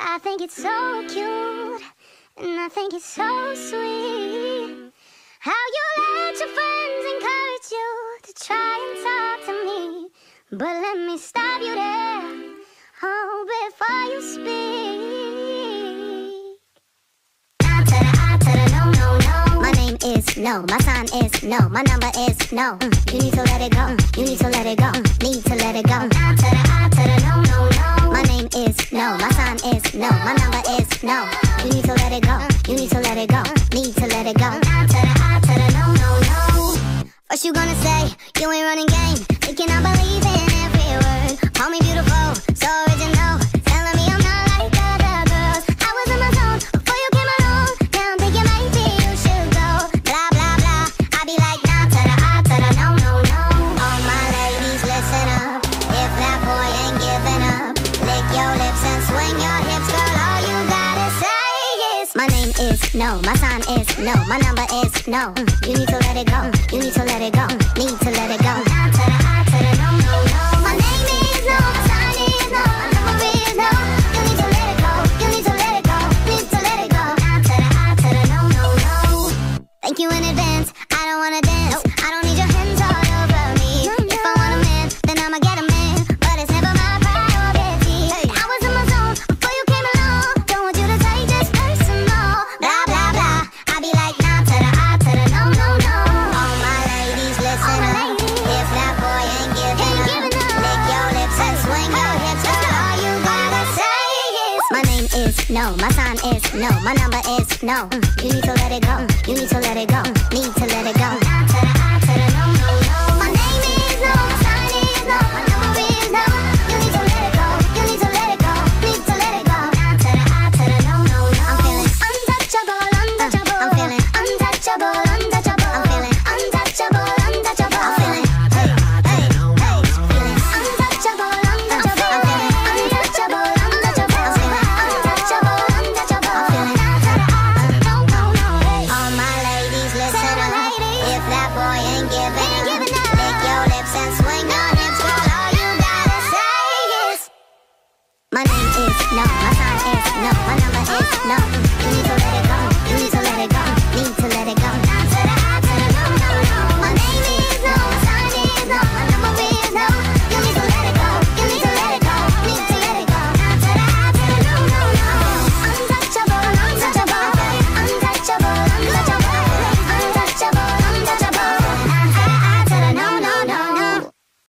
I think it's so cute, and I think it's so sweet how you let your friends encourage you to try and talk to me. But let me stop you there, oh, before you speak. I to the I to the no, no, no. My name is no, my sign is no, my number is no. You need to let it go, you need to let it go, need to let it go. I to the I to the no, no, no. My name is no, my sign is no, my number is no. You need to let it go, you need to let it go, need to let it go. I to the no, no, no. First you gonna say you ain't running game, thinking I believe in every word. Call me beautiful, so original, telling me I'm not like other girls. I was in my zone before you came along. Now I'm thinking maybe you should go. Blah blah blah. I be like nah to the I to the no, no, no. All my ladies listen up. If that boy ain't giving up, lick your lips and swing your hips, girl. All you gotta say is my name is no, my sign is no, my number is no. You need to let it go, you need to let it go, need to let it go. I to the I to the no, no, no. My name is no, my sign is no, my number is no. You need to let it go, you need to let it go, need to let it go. I to the no, no, no. Thank you in advance, I don't wanna dance. I don't need your hands all over me. If I want a man, then I'ma get a man, but it's never my priority. I was in my zone before you came along. Don't want you to take this personal. Blah blah blah. I be like nah to the I to the no, no, no. All my ladies listen up. If that boy ain't giving up, lick your lips and swing your hips, girl. All you gotta say is my name is no, my sign is no, my number is no. You need to let it go, you need to let it go, need to let it go. I to the no, no, no. My name is no, my sign is no, my number is no. You need to let it go, you need to let it go, need to let it go. I to the no, no, no. I'm feeling untouchable, untouchable. I'm feeling untouchable, untouchable. I'm feeling untouchable, untouchable. I'm feeling hey, hey, hey. Feeling untouchable, untouchable. I'm feeling untouchable, untouchable. I'm feeling untouchable, untouchable. I'm feeling no, no, no. All my ladies listen up. If that boy ain't giving up, lick your lips and swing your hips, girl. All you gotta say is my name is no, my sign is no, my number is no. You need to let it go, you need to let it go.